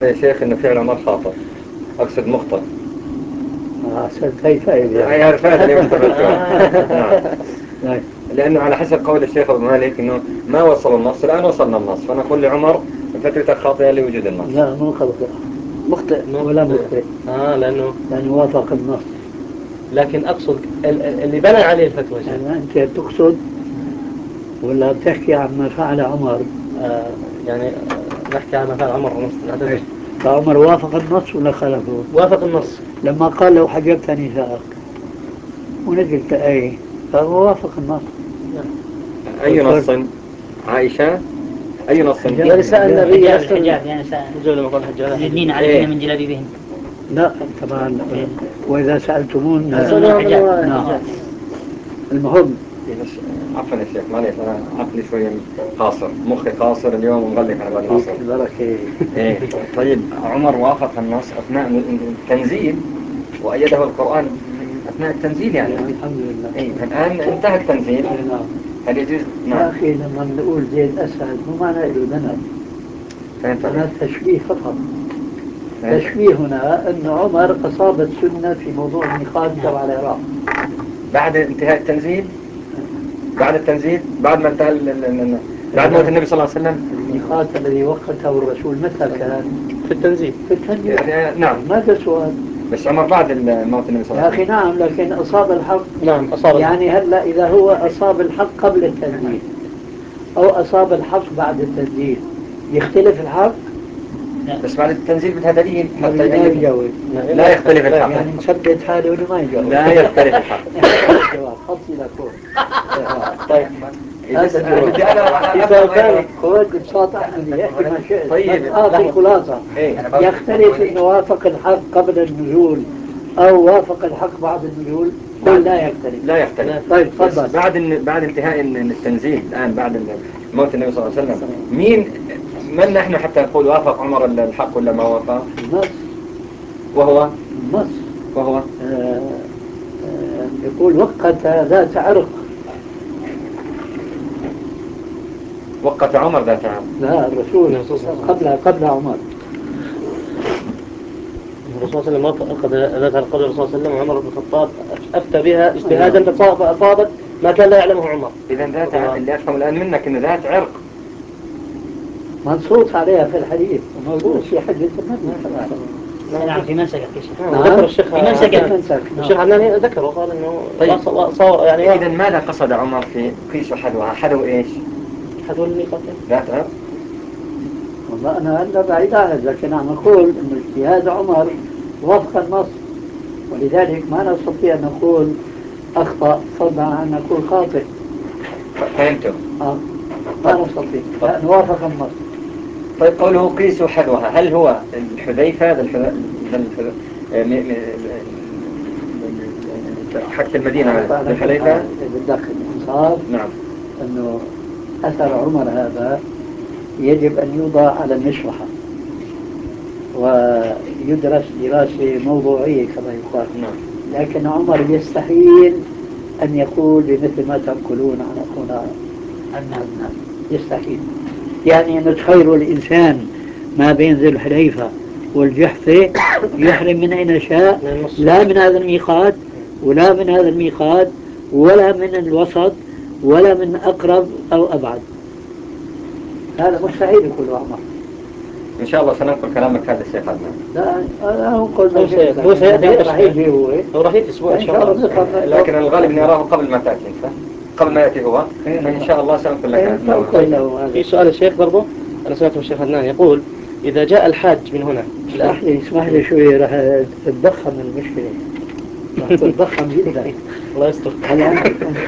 يا شيخ إنه فعل عمر خاطئ، أقصد مخطئ. هي فائدة هي عرفت اللي استفدتها. نعم. لأنه على حسب قول الشيخ أبو مالك إنه ما وصل النص، الآن وصلنا النص، فنقول لعمر فترتك خاطئة لوجود النص. لا مو خاطئ، مخطئ ولا مخطئ. لأنه وافق النص. لكن أقصد اللي بنى عليه الفتوى يعني أنت تقصد ولا بتحكي عن ما فعل عمر؟ يعني نحكي عن ما فعل عمر ونص. فعمر وافق النص ولا خالفه؟ وافق النص لما قال لو حجبت نساءك ونزلت آية فهو وافق النص. أي نص؟ عائشة؟ أي نص؟ يا نساء النبي الحجاب يا نساء يدنين عليهن من جلابيبهن. لا طبعا. وإذا سألتمون نعم. المهم عفوا يا شيخ معليش أنا عقلي شوية قاصر، مخي قاصر اليوم ومغلق على بعد العصر. بركة. إيه طيب عمر وافق النص أثناء التنزيل وأيده القرآن أثناء التنزيل يعني. الحمد لله. إيه الآن انتهى التنزيل. نعم. هل يجوز؟ نعم. يا أخي لما نقول زيد أسعد مو معنى له ذنب، معنى تشبيه فقط. تشبيهنا أن عمر أصاب السنة في موضوع الميقات تبع العراق بعد انتهاء التنزيل، بعد التنزيل، بعد ما انتهى بعد موت النبي صلى الله عليه وسلم. الميقات الذي وقته الرسول متى كان؟ في التنزيل. في التنزيل. نعم. ماذا سؤال؟ بس عمر بعد موت النبي صلى الله عليه وسلم. يا أخي نعم، لكن أصاب الحق. نعم أصاب يعني هلا إذا هو أصاب الحق قبل التنزيل أو أصاب الحق بعد التنزيل يختلف الحق؟ بس بعد التنزيل بدها دليل حتى لا يجاوب. لا يختلف الحق. يعني مثبت حاله ولا ما يجاوب؟ لا يختلف الحق. الجواب خطي لكم. طيب هذا بدي أنا ثاني خذ بساط أحمد يحكي ما شئت. طيب في خلاصة يختلف إنه وافق الحق قبل النزول أو وافق الحق بعد النزول. لا يختلف. لا يختلف. طيب تفضل. بعد انتهاء التنزيل الآن بعد موت النبي صلى الله عليه وسلم من نحن حتى نقول وافق عمر الحق ولا ما وافق؟ النص. وهو النص وهو يقول وقت ذات عرق. وقت عمر ذات عرق. لا الرسول قبل عمر. الرسول صلى الله عليه وسلم أخذ ذات القدر الرسول صلى الله عليه وسلم وعمر بن الخطاب أفتى بها اجتهادا فأصابت ما كان لا يعلمه عمر. إذا ذات اللي أفهم الآن منك إنه ذات عرق منصوص عليها في الحديث وموجود في حديث النبي صلى الله عليه وسلم. نعم في منسك ذكر الشيخ في منسك الشيخ عناني ذكر وقال إنه طيب صار يعني. إذا ماذا قصد عمر في قيس حدوها؟ حدو إيش؟ حدو الميقات ذات عرق. والله أنا هذا بعيد عنه، لكن عم أقول إنه اجتهاد عمر وفق النص، ولذلك ما نستطيع أن نقول أخطأ فضلا عن أن نقول خاطئ. فهمته. ما نستطيع لأن وافق النص. طيب قوله قيسوا حذوها هل هو الحذيفة حق المدينة الحذيفة؟ بالداخل صار نعم. أنه أثر عمر هذا يجب أن يوضع على المشرحة ويدرس دراسة موضوعية كما يقال. نعم. لكن عمر يستحيل أن يقول بمثل ما تنقلون عن أخونا الناس. يستحيل. يعني أن تخيروا الإنسان ما بين ذي الحليفة والجحفة يحرم من أين شاء، لا من هذا الميقات ولا من هذا الميقات ولا من الوسط ولا من أقرب أو أبعد. هذا مستحيل يقول عمر. إن شاء الله سننقل كلامك هذا الشيخ عدنان. لا أنا أنقل هو سيأتي راح يجي هو راح يجي أسبوع إن شاء الله. لكن الغالب نراه قبل ما تأتي أنت، قبل ما يأتي هو، فإن شاء الله سأنقل لك. في سؤال الشيخ برضه أنا سمعته الشيخ عدنان يقول إذا جاء الحاج من هنا. اسمح لي شوي راح تتضخم المشكلة، راح تتضخم جدا. الله يستر.